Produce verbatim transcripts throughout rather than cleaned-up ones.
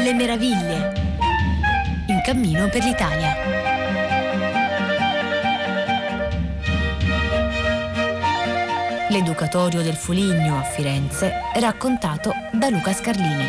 delle meraviglie, in cammino per l'Italia. L'Educatorio del Foligno a Firenze, raccontato da Luca Scarlini.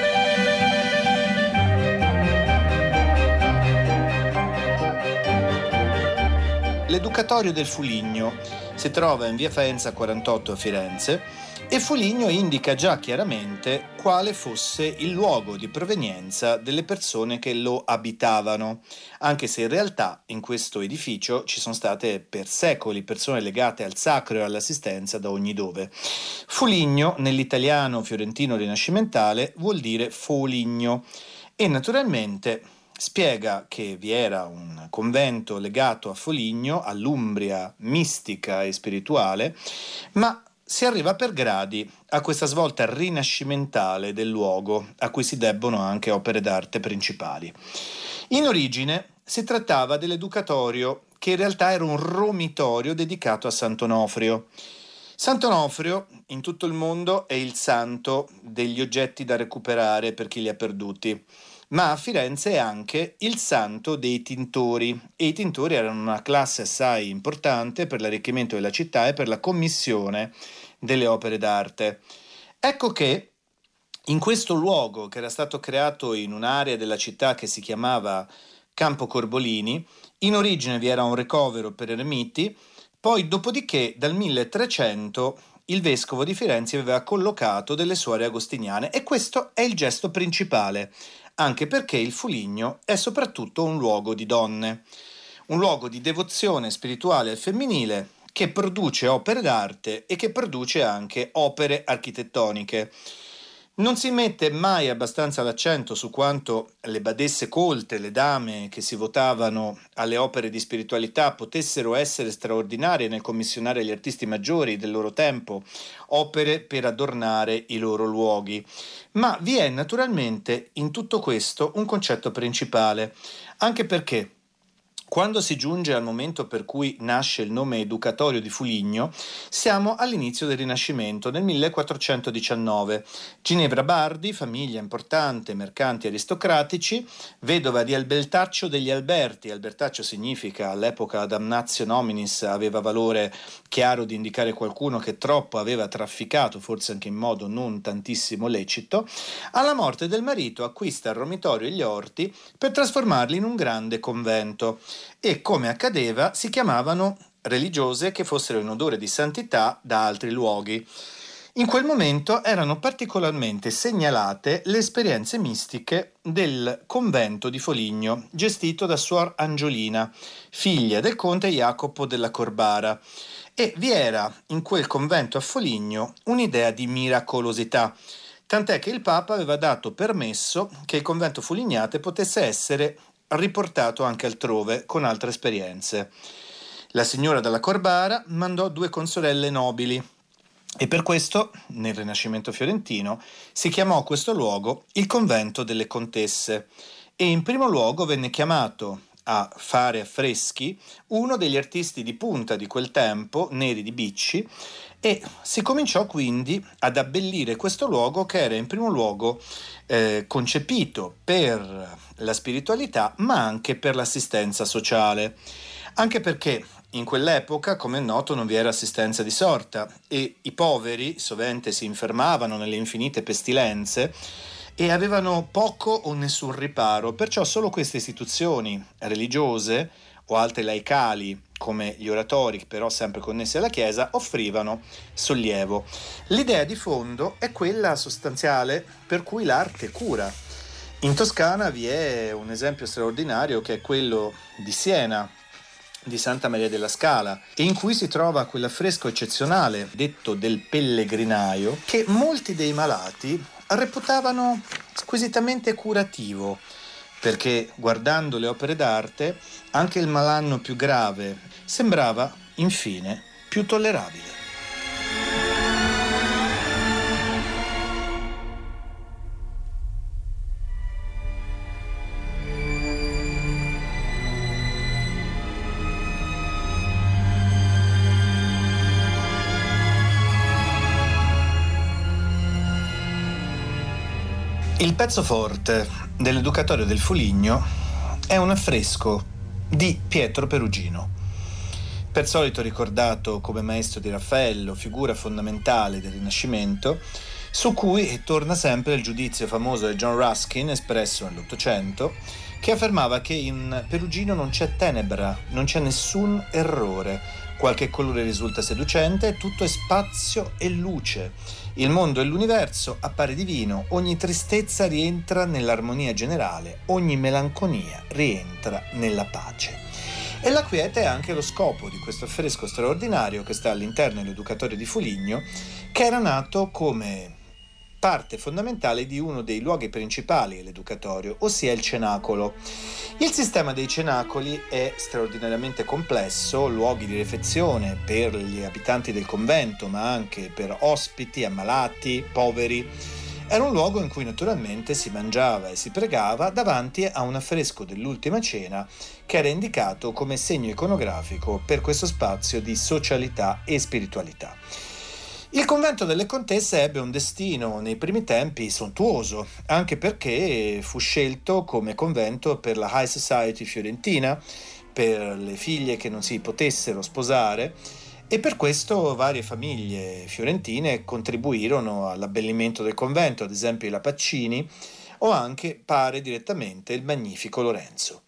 L'Educatorio del Foligno si trova in via Faenza quarantotto a Firenze e Foligno indica già chiaramente quale fosse il luogo di provenienza delle persone che lo abitavano, anche se in realtà in questo edificio ci sono state per secoli persone legate al sacro e all'assistenza da ogni dove. Foligno nell'italiano fiorentino rinascimentale vuol dire Foligno e naturalmente spiega che vi era un convento legato a Foligno, all'Umbria mistica e spirituale, ma si arriva per gradi a questa svolta rinascimentale del luogo, a cui si debbono anche opere d'arte principali. In origine si trattava dell'Educatorio, che in realtà era un romitorio dedicato a Sant'Onofrio. Sant'Onofrio in tutto il mondo è il santo degli oggetti da recuperare per chi li ha perduti, ma a Firenze è anche il santo dei tintori, e i tintori erano una classe assai importante per l'arricchimento della città e per la commissione delle opere d'arte. Ecco che in questo luogo, che era stato creato in un'area della città che si chiamava Campo Corbolini, in origine vi era un ricovero per eremiti, poi dopodiché dal milletrecento il vescovo di Firenze aveva collocato delle suore agostiniane, e questo è il gesto principale, anche perché il Foligno è soprattutto un luogo di donne, un luogo di devozione spirituale al femminile che produce opere d'arte e che produce anche opere architettoniche. Non si mette mai abbastanza l'accento su quanto le badesse colte, le dame che si votavano alle opere di spiritualità, potessero essere straordinarie nel commissionare agli artisti maggiori del loro tempo opere per adornare i loro luoghi. Ma vi è naturalmente in tutto questo un concetto principale, anche perché quando si giunge al momento per cui nasce il nome Educatorio di Foligno, siamo all'inizio del Rinascimento, nel millequattrocentodiciannove. Ginevra Bardi, famiglia importante, mercanti aristocratici, vedova di Albeltaccio degli Alberti. Albertaccio significa, all'epoca damnatio nominis, aveva valore chiaro di indicare qualcuno che troppo aveva trafficato, forse anche in modo non tantissimo lecito. Alla morte del marito acquista il romitorio e gli orti per trasformarli in un grande convento, e come accadeva si chiamavano religiose che fossero in odore di santità da altri luoghi. In quel momento erano particolarmente segnalate le esperienze mistiche del convento di Foligno, gestito da Suor Angiolina, figlia del conte Jacopo della Corbara, e vi era in quel convento a Foligno un'idea di miracolosità, tant'è che il Papa aveva dato permesso che il convento folignate potesse essere riportato anche altrove con altre esperienze. La signora della Corbara mandò due consorelle nobili e per questo nel Rinascimento fiorentino si chiamò questo luogo il convento delle contesse, e in primo luogo venne chiamato a fare affreschi uno degli artisti di punta di quel tempo, Neri di Bicci, e si cominciò quindi ad abbellire questo luogo, che era in primo luogo eh, concepito per la spiritualità ma anche per l'assistenza sociale, anche perché in quell'epoca, come è noto, non vi era assistenza di sorta e i poveri sovente si infermavano nelle infinite pestilenze e avevano poco o nessun riparo, perciò solo queste istituzioni religiose o altre laicali come gli oratori, però sempre connessi alla Chiesa, offrivano sollievo. L'idea di fondo è quella sostanziale per cui l'arte cura. In Toscana vi è un esempio straordinario che è quello di Siena, di Santa Maria della Scala, e in cui si trova quell'affresco eccezionale detto del Pellegrinaio, che molti dei malati reputavano squisitamente curativo, perché guardando le opere d'arte anche il malanno più grave sembrava infine più tollerabile. Il pezzo forte dell'Educatorio del Foligno è un affresco di Pietro Perugino, per solito ricordato come maestro di Raffaello, figura fondamentale del Rinascimento, su cui torna sempre il giudizio famoso di John Ruskin, espresso nell'Ottocento, che affermava che in Perugino non c'è tenebra, non c'è nessun errore. Qualche colore risulta seducente, tutto è spazio e luce. Il mondo e l'universo appare divino, ogni tristezza rientra nell'armonia generale, ogni melanconia rientra nella pace. E la quiete è anche lo scopo di questo affresco straordinario che sta all'interno dell'Educatorio di Foligno, che era nato come parte fondamentale di uno dei luoghi principali dell'Educatorio, ossia il cenacolo. Il sistema dei cenacoli è straordinariamente complesso, luoghi di refezione per gli abitanti del convento, ma anche per ospiti, ammalati, poveri. Era un luogo in cui naturalmente si mangiava e si pregava davanti a un affresco dell'Ultima Cena che era indicato come segno iconografico per questo spazio di socialità e spiritualità. Il convento delle Contesse ebbe un destino nei primi tempi sontuoso, anche perché fu scelto come convento per la High Society fiorentina, per le figlie che non si potessero sposare, e per questo varie famiglie fiorentine contribuirono all'abbellimento del convento, ad esempio i Lapaccini, o anche, pare direttamente, il magnifico Lorenzo.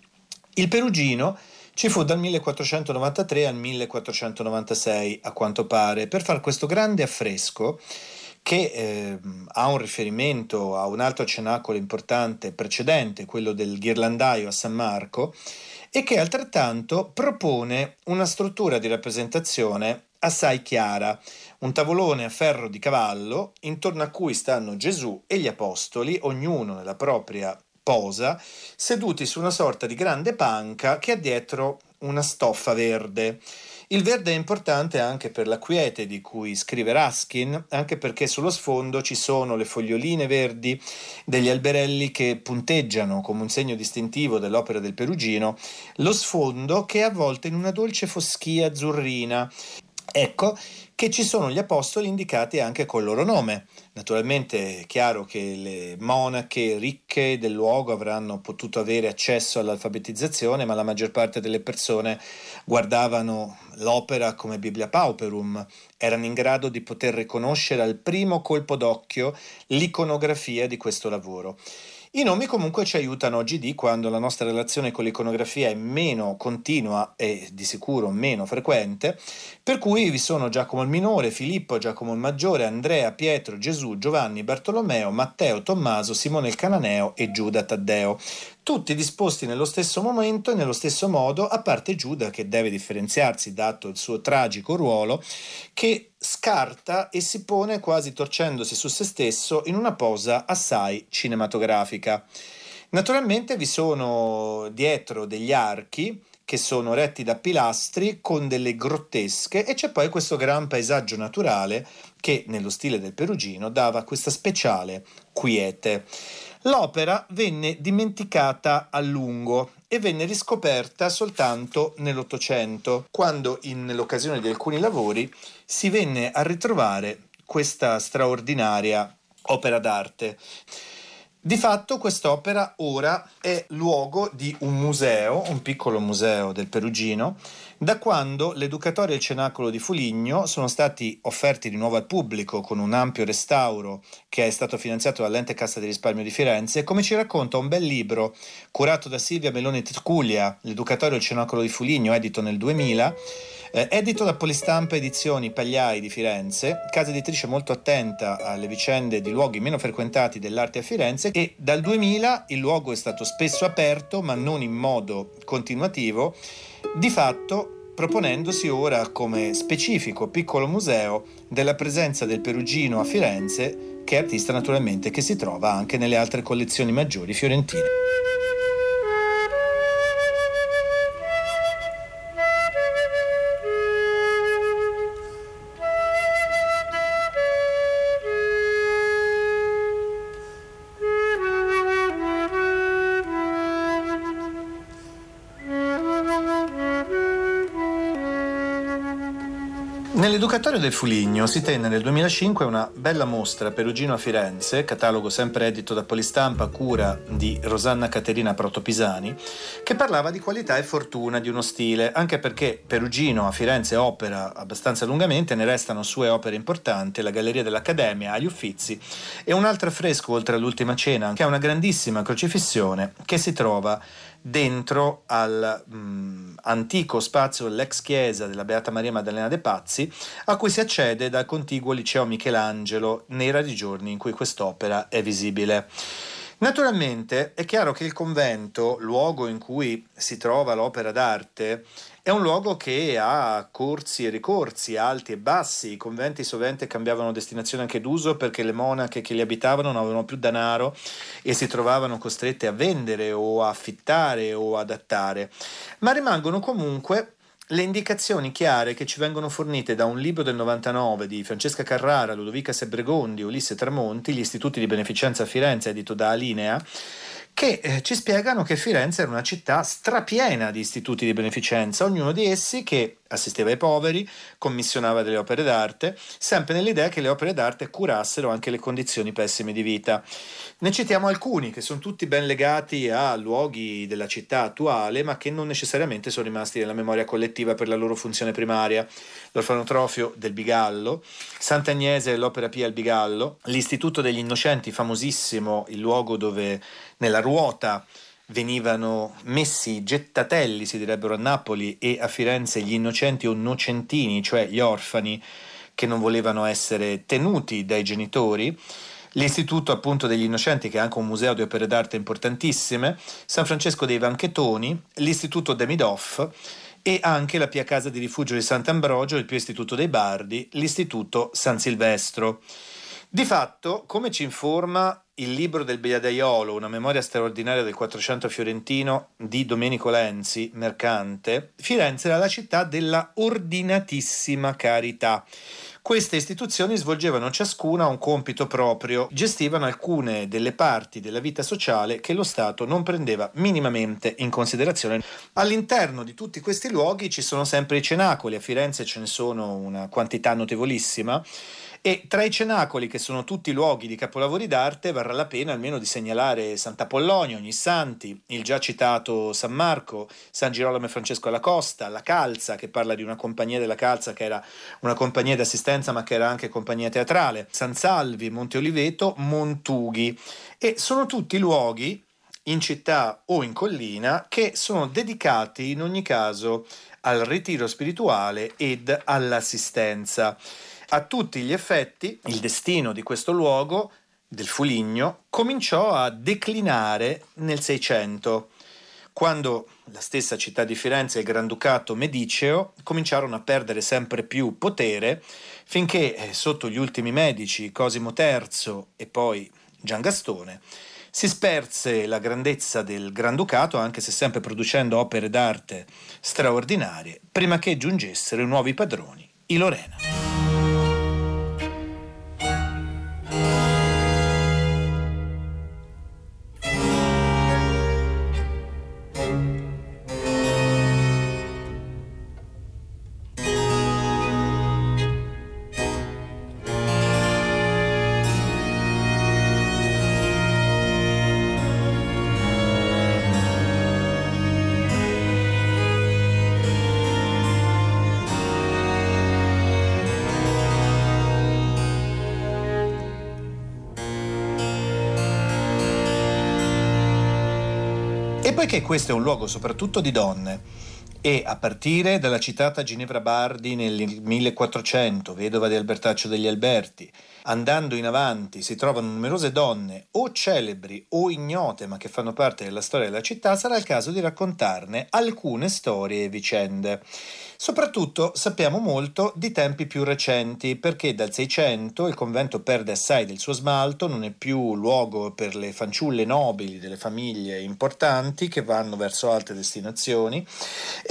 Il Perugino ci fu dal millequattrocentonovantatré al millequattrocentonovantasei, a quanto pare, per fare questo grande affresco che eh, ha un riferimento a un altro cenacolo importante precedente, quello del Ghirlandaio a San Marco, e che altrettanto propone una struttura di rappresentazione assai chiara, un tavolone a ferro di cavallo intorno a cui stanno Gesù e gli apostoli, ognuno nella propria posa, seduti su una sorta di grande panca che ha dietro una stoffa verde. Il verde è importante anche per la quiete di cui scrive Ruskin, anche perché sullo sfondo ci sono le foglioline verdi degli alberelli che punteggiano come un segno distintivo dell'opera del Perugino lo sfondo, che è avvolto in una dolce foschia azzurrina. Ecco che ci sono gli apostoli indicati anche col loro nome. Naturalmente è chiaro che le monache ricche del luogo avranno potuto avere accesso all'alfabetizzazione, ma la maggior parte delle persone guardavano l'opera come Biblia Pauperum, erano in grado di poter riconoscere al primo colpo d'occhio l'iconografia di questo lavoro. I nomi comunque ci aiutano oggi di quando la nostra relazione con l'iconografia è meno continua e di sicuro meno frequente, per cui vi sono Giacomo il Minore, Filippo, Giacomo il Maggiore, Andrea, Pietro, Gesù, Giovanni, Bartolomeo, Matteo, Tommaso, Simone il Cananeo e Giuda Taddeo, tutti disposti nello stesso momento e nello stesso modo, a parte Giuda che deve differenziarsi dato il suo tragico ruolo, che scarta e si pone quasi torcendosi su se stesso in una posa assai cinematografica. Naturalmente vi sono dietro degli archi che sono retti da pilastri con delle grottesche e c'è poi questo gran paesaggio naturale che nello stile del Perugino dava questa speciale quiete. L'opera venne dimenticata a lungo e venne riscoperta soltanto nell'Ottocento, quando in l'occasione di alcuni lavori si venne a ritrovare questa straordinaria opera d'arte. Di fatto quest'opera ora è luogo di un museo, un piccolo museo del Perugino, da quando l'Educatorio e il Cenacolo di Foligno sono stati offerti di nuovo al pubblico con un ampio restauro che è stato finanziato dall'Ente Cassa di Risparmio di Firenze, come ci racconta un bel libro curato da Silvia Meloni Trculia, l'Educatorio e il Cenacolo di Foligno, edito nel duemila, Eh, edito da Polistampa Edizioni Pagliai di Firenze, casa editrice molto attenta alle vicende di luoghi meno frequentati dell'arte a Firenze, e dal duemila il luogo è stato spesso aperto ma non in modo continuativo, di fatto proponendosi ora come specifico piccolo museo della presenza del Perugino a Firenze, che è artista naturalmente che si trova anche nelle altre collezioni maggiori fiorentine. Nell'Educatorio del Fuligno si tenne nel duemilacinque una bella mostra Perugino a Firenze, catalogo sempre edito da Polistampa a cura di Rosanna Caterina Protopisani, che parlava di qualità e fortuna di uno stile, anche perché Perugino a Firenze opera abbastanza lungamente, ne restano sue opere importanti, la Galleria dell'Accademia agli Uffizi e un altro affresco oltre all'Ultima Cena, che è una grandissima crocifissione che si trova dentro al mh, antico spazio dell'ex chiesa della Beata Maria Maddalena de' Pazzi, a cui si accede dal contiguo liceo Michelangelo nei rari giorni in cui quest'opera è visibile. Naturalmente è chiaro che il convento, luogo in cui si trova l'opera d'arte, è un luogo che ha corsi e ricorsi, alti e bassi. I conventi sovente cambiavano destinazione anche d'uso perché le monache che li abitavano non avevano più denaro e si trovavano costrette a vendere o a affittare o adattare. Ma rimangono comunque le indicazioni chiare che ci vengono fornite da un libro del novantanove di Francesca Carrara, Ludovica Sebregondi, Ulisse Tramonti, Gli istituti di beneficenza a Firenze, edito da Alinea, che eh, ci spiegano che Firenze era una città strapiena di istituti di beneficenza, ognuno di essi che assisteva ai poveri, commissionava delle opere d'arte, sempre nell'idea che le opere d'arte curassero anche le condizioni pessime di vita. Ne citiamo alcuni che sono tutti ben legati a luoghi della città attuale, ma che non necessariamente sono rimasti nella memoria collettiva per la loro funzione primaria. L'orfanotrofio del Bigallo, Sant'Agnese e l'Opera Pia al Bigallo, l'Istituto degli Innocenti, famosissimo, il luogo dove nella ruota venivano messi gettatelli, si direbbero a Napoli, e a Firenze gli innocenti o nocentini, cioè gli orfani che non volevano essere tenuti dai genitori. L'Istituto appunto degli Innocenti, che è anche un museo di opere d'arte importantissime, San Francesco dei Vanchetoni, l'Istituto Demidoff e anche la Pia Casa di Rifugio di Sant'Ambrogio, il Pio Istituto dei Bardi, l'Istituto San Silvestro. Di fatto, come ci informa il libro del Beiadaiolo, una memoria straordinaria del Quattrocento fiorentino di Domenico Lenzi, mercante, Firenze era la città della ordinatissima carità. Queste istituzioni svolgevano ciascuna un compito proprio, gestivano alcune delle parti della vita sociale che lo Stato non prendeva minimamente in considerazione. All'interno di tutti questi luoghi ci sono sempre i cenacoli, a Firenze ce ne sono una quantità notevolissima, e tra i cenacoli, che sono tutti luoghi di capolavori d'arte, varrà la pena almeno di segnalare Sant'Apollonia, Ognissanti, il già citato San Marco, San Girolamo e Francesco alla Costa, la Calza, che parla di una compagnia della Calza che era una compagnia di assistenza ma che era anche compagnia teatrale, San Salvi, Monte Oliveto, Montughi, e sono tutti luoghi in città o in collina che sono dedicati in ogni caso al ritiro spirituale ed all'assistenza. A tutti gli effetti, il destino di questo luogo, del Fuligno, cominciò a declinare nel Seicento, quando la stessa città di Firenze e il Granducato Mediceo cominciarono a perdere sempre più potere, finché eh, sotto gli ultimi medici, Cosimo terzo e poi Gian Gastone, si sperse la grandezza del Granducato, anche se sempre producendo opere d'arte straordinarie, prima che giungessero i nuovi padroni, i Lorena. E poiché questo è un luogo soprattutto di donne, e a partire dalla citata Ginevra Bardi nel millequattrocento, vedova di Albertaccio degli Alberti, andando in avanti si trovano numerose donne o celebri o ignote ma che fanno parte della storia della città, sarà il caso di raccontarne alcune storie e vicende. Soprattutto sappiamo molto di tempi più recenti, perché dal Seicento il convento perde assai del suo smalto, non è più luogo per le fanciulle nobili delle famiglie importanti che vanno verso altre destinazioni,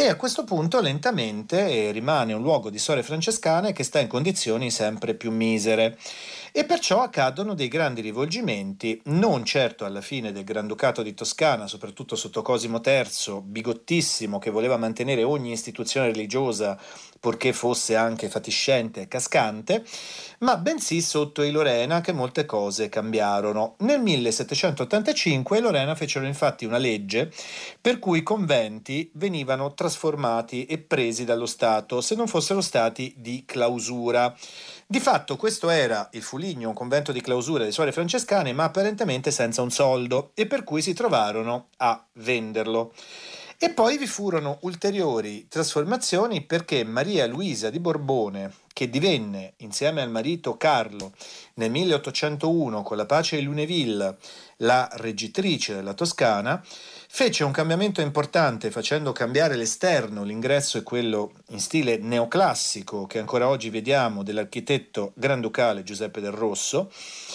e a questo punto lentamente rimane un luogo di suore francescane che sta in condizioni sempre più misere. E perciò accadono dei grandi rivolgimenti, non certo alla fine del Granducato di Toscana, soprattutto sotto Cosimo terzo, bigottissimo, che voleva mantenere ogni istituzione religiosa purché fosse anche fatiscente e cascante, ma bensì sotto i Lorena che molte cose cambiarono. Nel millesettecentottantacinque i Lorena fecero infatti una legge per cui i conventi venivano trasformati e presi dallo Stato se non fossero stati di clausura. Di fatto questo era il Fuligno, un convento di clausura di suore francescane, ma apparentemente senza un soldo, e per cui si trovarono a venderlo. E poi vi furono ulteriori trasformazioni perché Maria Luisa di Borbone, che divenne, insieme al marito Carlo, nel milleottocentouno, con la pace di Luneville, la reggitrice della Toscana, fece un cambiamento importante facendo cambiare l'esterno, l'ingresso è quello in stile neoclassico che ancora oggi vediamo dell'architetto granducale Giuseppe del Rosso,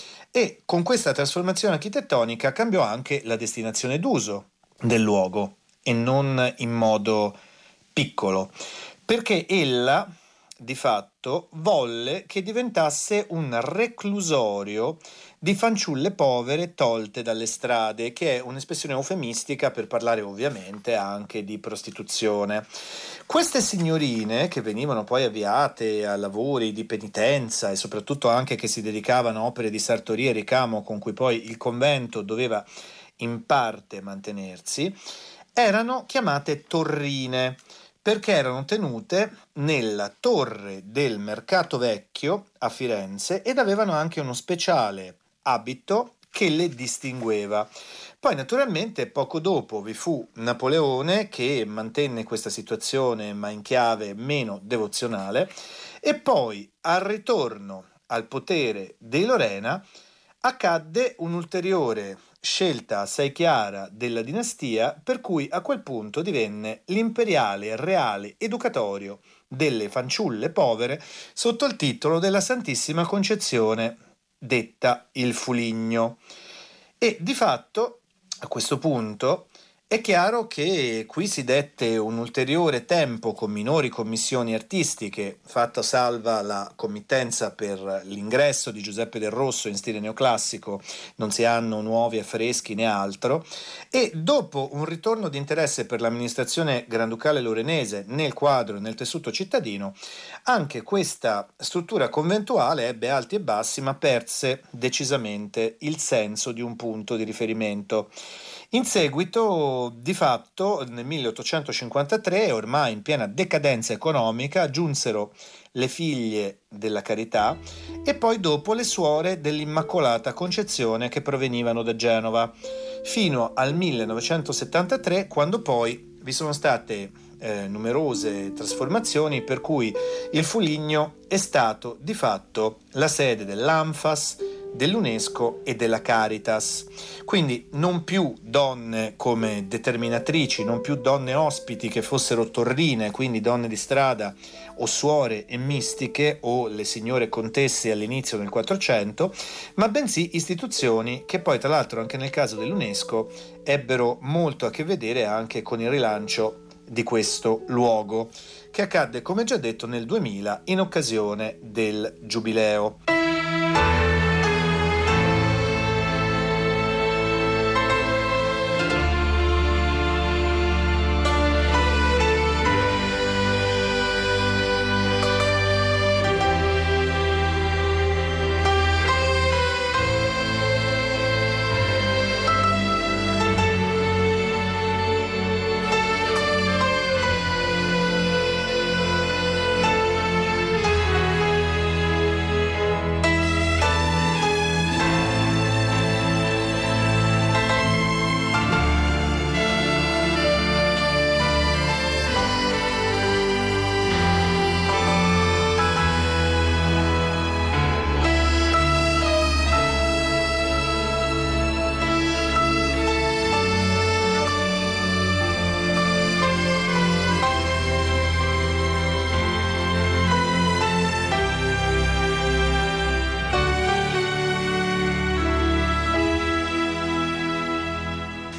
e con questa trasformazione architettonica cambiò anche la destinazione d'uso del luogo e non in modo piccolo, perché ella di fatto volle che diventasse un reclusorio di fanciulle povere tolte dalle strade, che è un'espressione eufemistica per parlare ovviamente anche di prostituzione. Queste signorine, che venivano poi avviate a lavori di penitenza e soprattutto anche che si dedicavano a opere di sartoria e ricamo con cui poi il convento doveva in parte mantenersi, erano chiamate torrine, perché erano tenute nella torre del Mercato Vecchio a Firenze ed avevano anche uno speciale abito che le distingueva. Poi naturalmente poco dopo vi fu Napoleone che mantenne questa situazione ma in chiave meno devozionale, e poi al ritorno al potere dei Lorena accadde un'ulteriore scelta assai chiara della dinastia, per cui a quel punto divenne l'imperiale reale educatorio delle fanciulle povere sotto il titolo della Santissima Concezione, detta il Fuligno. E di fatto a questo punto è chiaro che qui si dette un ulteriore tempo con minori commissioni artistiche, fatta salva la committenza per l'ingresso di Giuseppe del Rosso in stile neoclassico, non si hanno nuovi affreschi né altro, e dopo un ritorno di interesse per l'amministrazione granducale lorenese nel quadro e nel tessuto cittadino, anche questa struttura conventuale ebbe alti e bassi, ma perse decisamente il senso di un punto di riferimento. In seguito, di fatto, nel milleottocentocinquantatré, ormai in piena decadenza economica, giunsero le figlie della Carità e poi dopo le suore dell'Immacolata Concezione che provenivano da Genova, fino al millenovecentosettantatré, quando poi vi sono state eh, numerose trasformazioni per cui il Fuligno è stato di fatto la sede dell'Anfas, dell'UNESCO e della Caritas. Quindi non più donne come determinatrici, non più donne ospiti che fossero torrine, quindi donne di strada o suore e mistiche o le signore contesse all'inizio del Quattrocento, ma bensì istituzioni che poi tra l'altro anche nel caso dell'UNESCO ebbero molto a che vedere anche con il rilancio di questo luogo, che accadde come già detto nel duemila in occasione del Giubileo.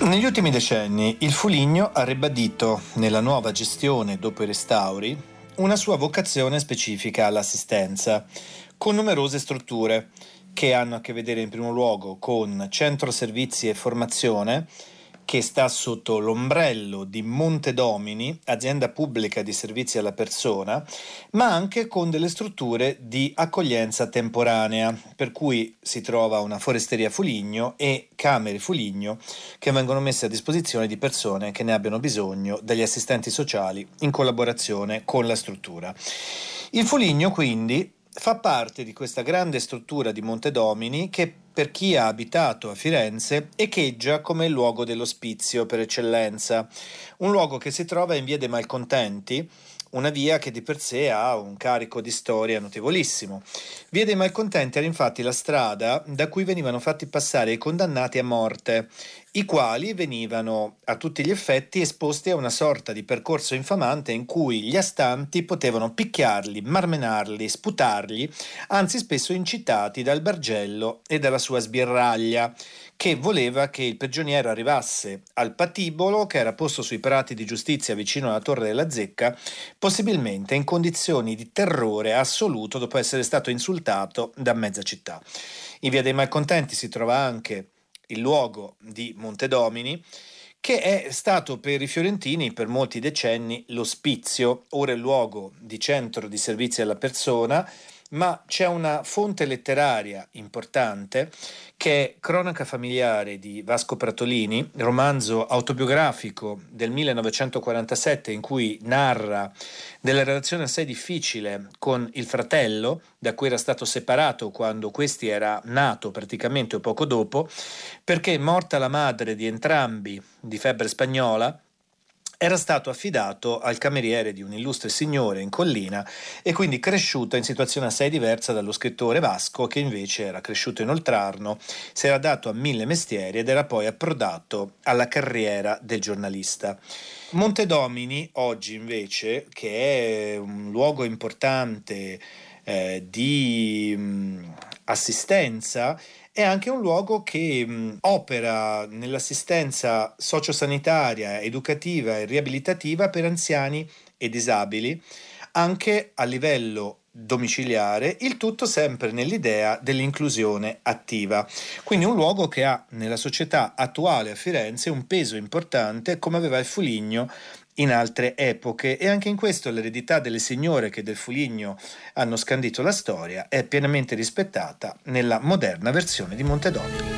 Negli ultimi decenni il Fuligno ha ribadito nella nuova gestione dopo i restauri una sua vocazione specifica all'assistenza, con numerose strutture che hanno a che vedere in primo luogo con Centro Servizi e Formazione, che sta sotto l'ombrello di Montedomini, azienda pubblica di servizi alla persona, ma anche con delle strutture di accoglienza temporanea, per cui si trova una foresteria Fuligno e camere Fuligno che vengono messe a disposizione di persone che ne abbiano bisogno dagli assistenti sociali in collaborazione con la struttura. Il Fuligno quindi fa parte di questa grande struttura di Montedomini che, per chi ha abitato a Firenze, echeggia come il luogo dell'ospizio per eccellenza, un luogo che si trova in via dei Malcontenti, una via che di per sé ha un carico di storia notevolissimo. Via dei Malcontenti era infatti la strada da cui venivano fatti passare i condannati a morte, i quali venivano a tutti gli effetti esposti a una sorta di percorso infamante in cui gli astanti potevano picchiarli, marmenarli, sputargli, anzi spesso incitati dal Bargello e dalla sua sbirraglia, che voleva che il prigioniero arrivasse al patibolo, che era posto sui prati di giustizia vicino alla Torre della Zecca, possibilmente in condizioni di terrore assoluto dopo essere stato insultato da mezza città. In via dei Malcontenti si trova anche il luogo di Montedomini, che è stato per i fiorentini per molti decenni l'ospizio, ora è il luogo di centro di servizi alla persona, ma c'è una fonte letteraria importante che è Cronaca familiare di Vasco Pratolini, romanzo autobiografico del millenovecentoquarantasette in cui narra della relazione assai difficile con il fratello, da cui era stato separato quando questi era nato praticamente o poco dopo, perché morta la madre di entrambi di febbre spagnola, era stato affidato al cameriere di un illustre signore in collina e quindi cresciuto in situazione assai diversa dallo scrittore Vasco, che invece era cresciuto in Oltrarno, si era dato a mille mestieri ed era poi approdato alla carriera del giornalista. Montedomini oggi invece, che è un luogo importante eh, di mh, assistenza, è anche un luogo che mh, opera nell'assistenza sociosanitaria, educativa e riabilitativa per anziani e disabili, anche a livello domiciliare, il tutto sempre nell'idea dell'inclusione attiva. Quindi un luogo che ha nella società attuale a Firenze un peso importante come aveva il Fuligno in altre epoche, e anche in questo l'eredità delle signore che del Fuligno hanno scandito la storia è pienamente rispettata nella moderna versione di Montedomini.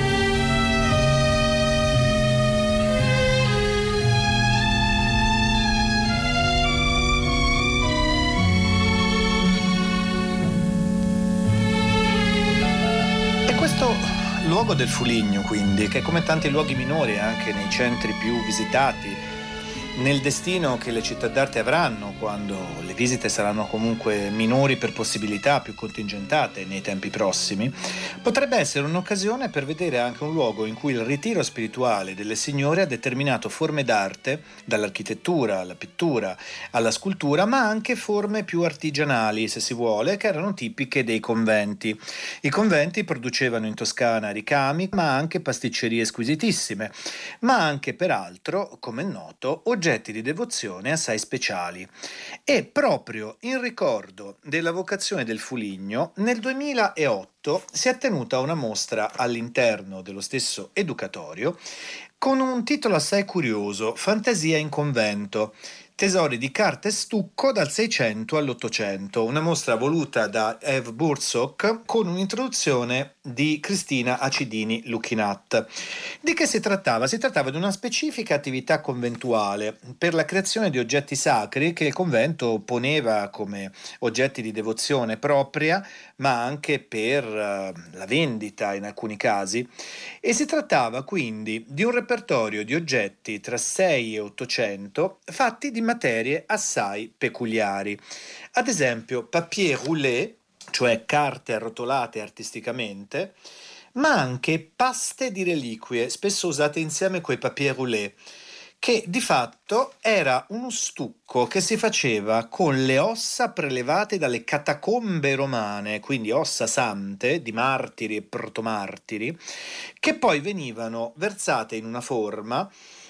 E questo luogo del Fuligno, quindi, che come tanti luoghi minori anche nei centri più visitati, nel destino che le città d'arte avranno quando le visite saranno comunque minori per possibilità, più contingentate nei tempi prossimi, potrebbe essere un'occasione per vedere anche un luogo in cui il ritiro spirituale delle signore ha determinato forme d'arte, dall'architettura alla pittura alla scultura, ma anche forme più artigianali, se si vuole, che erano tipiche dei conventi. I conventi producevano in Toscana ricami, ma anche pasticcerie squisitissime, ma anche peraltro, come è noto, oggetti di devozione assai speciali. E proprio in ricordo della vocazione del Fuligno, nel duemilaotto si è tenuta una mostra all'interno dello stesso educatorio con un titolo assai curioso: Fantasia in convento. Tesori di carta e stucco dal Seicento all'Ottocento, una mostra voluta da Eve Bursock con un'introduzione di Cristina Acidini Luchinat. Di che si trattava? Si trattava di una specifica attività conventuale per la creazione di oggetti sacri che il convento poneva come oggetti di devozione propria, ma anche per uh, la vendita in alcuni casi, e si trattava quindi di un repertorio di oggetti tra sei e ottocento fatti di materie assai peculiari. Ad esempio papier roulé, cioè carte arrotolate artisticamente, ma anche paste di reliquie, spesso usate insieme coi papier roulé, che di fatto era uno stucco che si faceva con le ossa prelevate dalle catacombe romane, quindi ossa sante di martiri e protomartiri, che poi venivano versate in una forma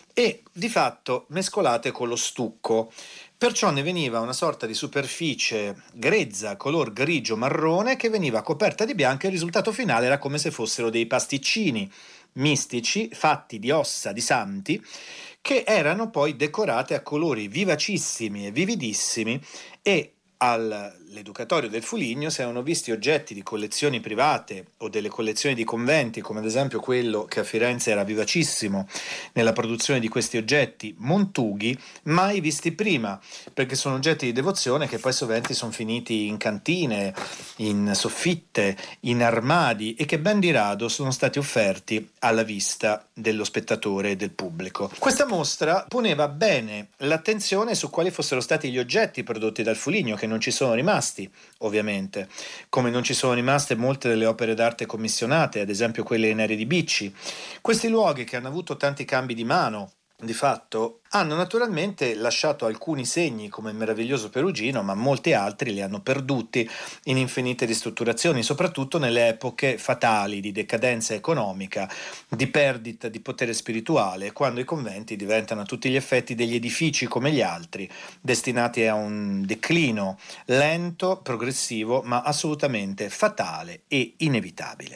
e di fatto mescolate con lo stucco. Perciò ne veniva una sorta di superficie grezza, color grigio-marrone, che veniva coperta di bianco e il risultato finale era come se fossero dei pasticcini mistici fatti di ossa di santi che erano poi decorate a colori vivacissimi e vividissimi e all'Educatorio del Fuligno si erano visti oggetti di collezioni private o delle collezioni di conventi, come ad esempio quello che a Firenze era vivacissimo nella produzione di questi oggetti, Montughi, mai visti prima, perché sono oggetti di devozione che poi sovente sono finiti in cantine, in soffitte, in armadi e che ben di rado sono stati offerti alla vista dello spettatore e del pubblico. Questa mostra poneva bene l'attenzione su quali fossero stati gli oggetti prodotti dal Fuligno, che non ci sono rimasti, ovviamente, come non ci sono rimaste molte delle opere d'arte commissionate, ad esempio quelle in Neri di Bicci. Questi luoghi, che hanno avuto tanti cambi di mano, di fatto, hanno naturalmente lasciato alcuni segni come il meraviglioso Perugino, ma molti altri li hanno perduti in infinite ristrutturazioni, soprattutto nelle epoche fatali di decadenza economica, di perdita di potere spirituale, quando i conventi diventano a tutti gli effetti degli edifici come gli altri, destinati a un declino lento, progressivo, ma assolutamente fatale e inevitabile.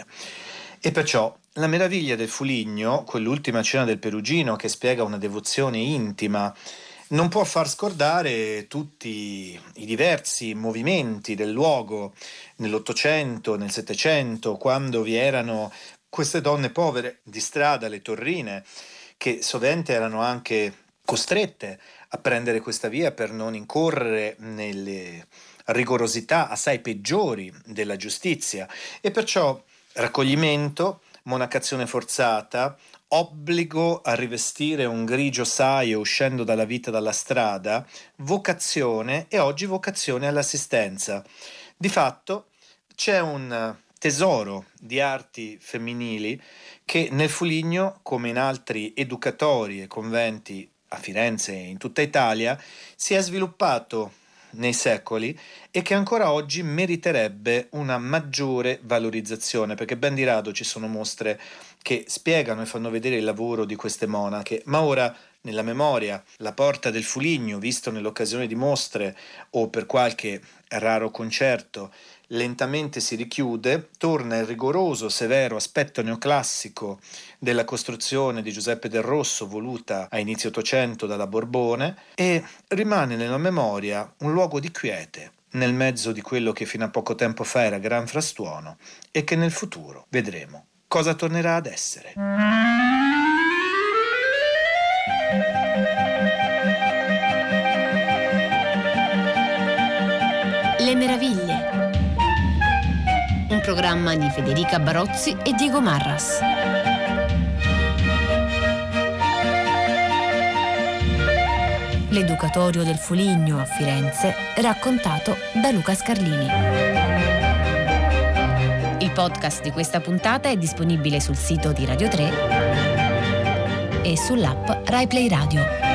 E perciò la meraviglia del Fuligno, quell'ultima cena del Perugino che spiega una devozione intima, non può far scordare tutti i diversi movimenti del luogo nell'Ottocento, nel Settecento, quando vi erano queste donne povere di strada, le torrine, che sovente erano anche costrette a prendere questa via per non incorrere nelle rigorosità assai peggiori della giustizia, e perciò raccoglimento, monacazione forzata, obbligo a rivestire un grigio saio uscendo dalla vita dalla strada, vocazione e oggi vocazione all'assistenza. Di fatto c'è un tesoro di arti femminili che nel Fuligno, come in altri educatori e conventi a Firenze e in tutta Italia, si è sviluppato nei secoli e che ancora oggi meriterebbe una maggiore valorizzazione, perché ben di rado ci sono mostre che spiegano e fanno vedere il lavoro di queste monache, ma ora nella memoria la porta del Fuligno, visto nell'occasione di mostre o per qualche raro concerto, lentamente si richiude, torna il rigoroso, severo aspetto neoclassico della costruzione di Giuseppe del Rosso voluta a inizio Ottocento dalla Borbone e rimane nella memoria un luogo di quiete nel mezzo di quello che fino a poco tempo fa era gran frastuono e che nel futuro vedremo cosa tornerà ad essere. Le meraviglie. Un programma di Federica Barozzi e Diego Marras. L'Educatorio del Fuligno a Firenze, raccontato da Luca Scarlini. Il podcast di questa puntata è disponibile sul sito di Radio tre e sull'app Rai Play Radio.